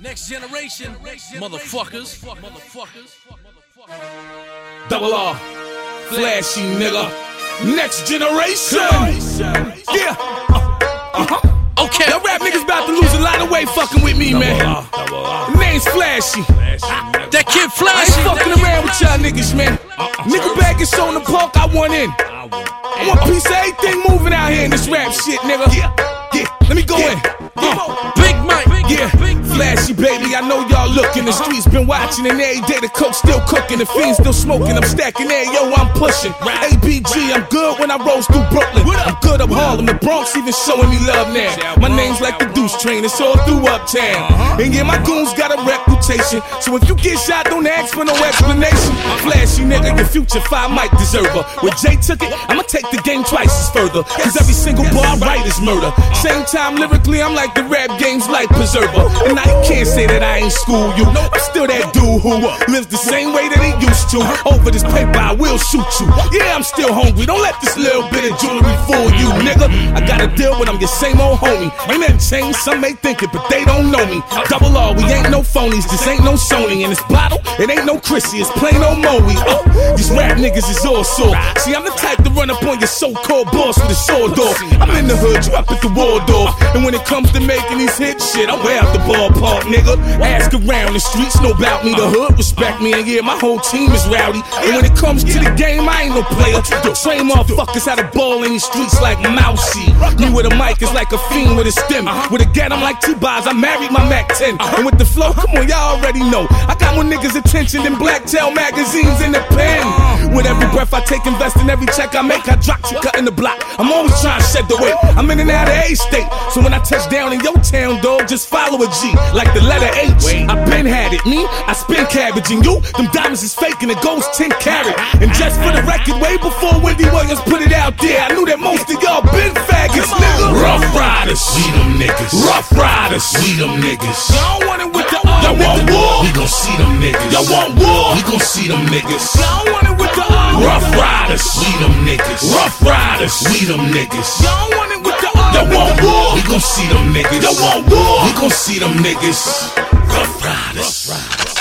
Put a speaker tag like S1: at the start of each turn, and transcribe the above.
S1: Next generation, motherfuckers.
S2: Double R, flashy nigga. Next generation. Yeah.
S1: Okay.
S2: Y'all rap niggas about to lose a lot of weight fucking with me, man. The name's Flashy.
S1: That kid
S2: I
S1: Flashy.
S2: ain't fucking around with y'all niggas, man. Nigga bag is on the park, I want in. I want a piece of everything moving out here in this rap shit, nigga. Yeah, let me go in.
S1: Big Mike.
S2: Yeah, Flashy baby, I know y'all looking. The streets been watching, and every day the coke still cooking, the fiends still smoking. I'm stacking there, yo, I'm pushing. ABG, I'm good when I rolls through Brooklyn. I'm good up Harlem, the Bronx even showing me love now. My name's like the Deuce Train, it's all through Uptown. And yeah, my goons got a reputation, so if you get shot, don't ask for no explanation. Flashy nigga, your future 5 might deserve her. When Jay took it, I'ma take the game twice as further, cause every single bar I write is murder. Same time lyrically, I'm like the rap game's life preserver. And now you can't say that I ain't school you. I'm still that dude who lives the same way that he used to. Over this paper, I will shoot you. Yeah, I'm still hungry. Don't let this little bit of jewelry fool you, nigga. I gotta deal with I'm your same old homie. Ain't nothing changed, some may think it, but they don't know me. Double R, we ain't no phonies. This ain't no Sony. And this bottle, it ain't no Chrissy. It's plain old Moe. These rap niggas is all sore. See, I'm the type to run up on your so-called boss with a sword off. I'm in the hood, you up at the Waldorf. And when it comes to making these hit shit, I'm way out the ballpark, nigga. Ask around, the streets know about me, the hood respect me, and yeah, my whole team is rowdy. And when it comes to the game, I ain't no player. Train motherfuckers how to ball in these streets like Mousy. Me with a mic is like a fiend with a stem. With a gat, I'm like T-Boz, I married my Mac 10. And with the flow, come on, y'all already know. I got more niggas' attention than Blacktail magazines in the pen. With every breath I take, invest in every check I make, I drop you cutting the block. I'm always trying to shed the weight. I'm in and out of A-State, so when I touch down in your town, dog, just follow a G, like the letter H. I been had it, me, I spin cabbage, and you, them diamonds is fake and it goes 10 carat. And just for the record, way before Wendy Williams put it out there, I knew that most of y'all been faggots, nigga. Rough Riders, we them niggas. Rough Riders, we them niggas. Y'all want it with the y'all want war? We gon' see them niggas. Y'all want war? We gon' see them niggas. Y'all want it with the Rough Riders, we them niggas. Rough Riders, we them niggas. Y'all want it with the y'all want war? We gon' see them niggas. Y'all want war? We gon' see them niggas. Rough Riders.